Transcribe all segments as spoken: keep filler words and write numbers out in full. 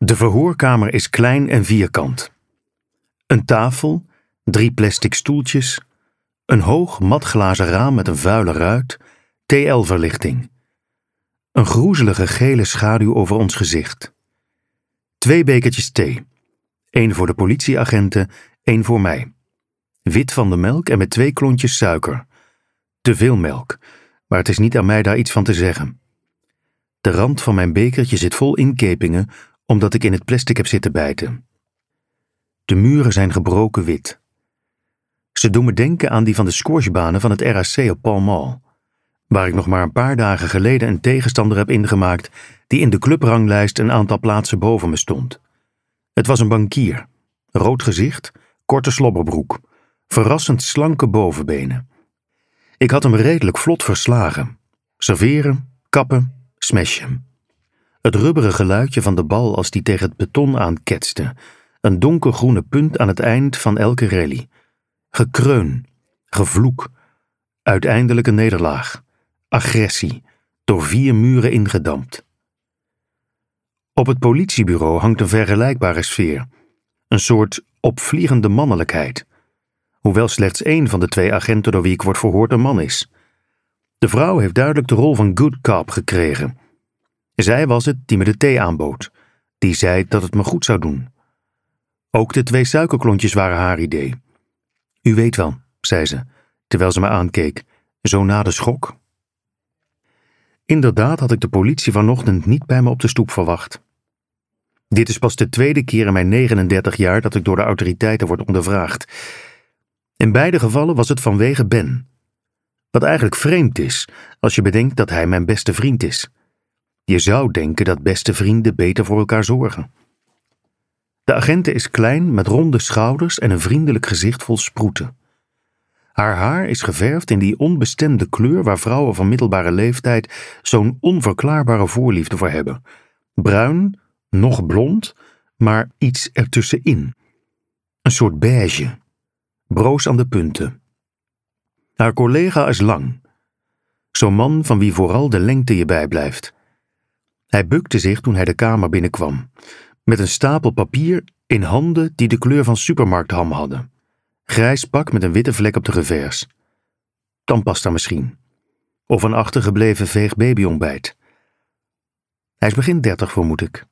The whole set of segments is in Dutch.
De verhoorkamer is klein en vierkant. Een tafel, drie plastic stoeltjes, een hoog matglazen raam met een vuile ruit, T L-verlichting. Een groezelige gele schaduw over ons gezicht. Twee bekertjes thee. Eén voor de politieagenten, één voor mij. Wit van de melk en met twee klontjes suiker. Te veel melk, maar het is niet aan mij daar iets van te zeggen. De rand van mijn bekertje zit vol inkepingen, omdat ik in het plastic heb zitten bijten. De muren zijn gebroken wit. Ze doen me denken aan die van de squashbanen van het R A C op Pall Mall, waar ik nog maar een paar dagen geleden een tegenstander heb ingemaakt die in de clubranglijst een aantal plaatsen boven me stond. Het was een bankier, rood gezicht, korte slobberbroek, verrassend slanke bovenbenen. Ik had hem redelijk vlot verslagen. Serveren, kappen, smashen. Het rubberen geluidje van de bal als die tegen het beton aanketste, een donkergroene punt aan het eind van elke rally. Gekreun, gevloek, uiteindelijk een nederlaag, agressie, door vier muren ingedampt. Op het politiebureau hangt een vergelijkbare sfeer, een soort opvliegende mannelijkheid, hoewel slechts één van de twee agenten door wie ik word verhoord een man is. De vrouw heeft duidelijk de rol van good cop gekregen. Zij was het die me de thee aanbood, die zei dat het me goed zou doen. Ook de twee suikerklontjes waren haar idee. U weet wel, zei ze, terwijl ze me aankeek, zo na de schok. Inderdaad had ik de politie vanochtend niet bij me op de stoep verwacht. Dit is pas de tweede keer in mijn negenendertig jaar dat ik door de autoriteiten word ondervraagd. In beide gevallen was het vanwege Ben. Wat eigenlijk vreemd is, als je bedenkt dat hij mijn beste vriend is. Je zou denken dat beste vrienden beter voor elkaar zorgen. De agente is klein, met ronde schouders en een vriendelijk gezicht vol sproeten. Haar haar is geverfd in die onbestemde kleur waar vrouwen van middelbare leeftijd zo'n onverklaarbare voorliefde voor hebben. Bruin, nog blond, maar iets ertussenin. Een soort beige. Broos aan de punten. Haar collega is lang. Zo'n man van wie vooral de lengte je bijblijft. Hij bukte zich toen hij de kamer binnenkwam, met een stapel papier in handen die de kleur van supermarktham hadden. Grijs pak met een witte vlek op de revers. Tandpasta misschien. Of een achtergebleven veeg babyontbijt. Hij is begin dertig, vermoed ik.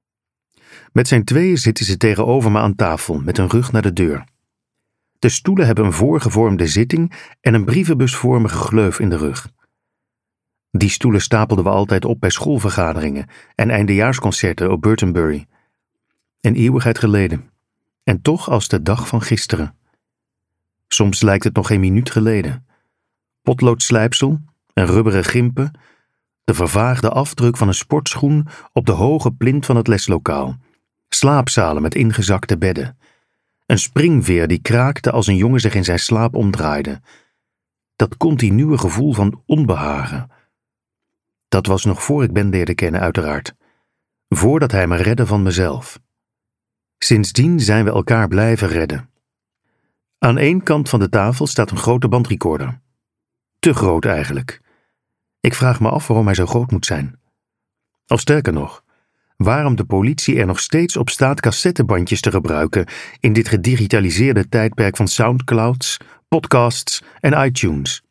Met zijn tweeën zitten ze tegenover me aan tafel, met een rug naar de deur. De stoelen hebben een voorgevormde zitting en een brievenbusvormige gleuf in de rug. Die stoelen stapelden we altijd op bij schoolvergaderingen en eindejaarsconcerten op Burtonbury. Een eeuwigheid geleden. En toch als de dag van gisteren. Soms lijkt het nog geen minuut geleden. Potloodslijpsel, een rubberen gimpen, de vervaagde afdruk van een sportschoen op de hoge plint van het leslokaal. Slaapzalen met ingezakte bedden. Een springveer die kraakte als een jongen zich in zijn slaap omdraaide. Dat continue gevoel van onbehagen. Dat was nog voor ik Ben leerde kennen, uiteraard. Voordat hij me redde van mezelf. Sindsdien zijn we elkaar blijven redden. Aan één kant van de tafel staat een grote bandrecorder. Te groot eigenlijk. Ik vraag me af waarom hij zo groot moet zijn. Of sterker nog, waarom de politie er nog steeds op staat cassettebandjes te gebruiken in dit gedigitaliseerde tijdperk van Soundclouds, podcasts en iTunes.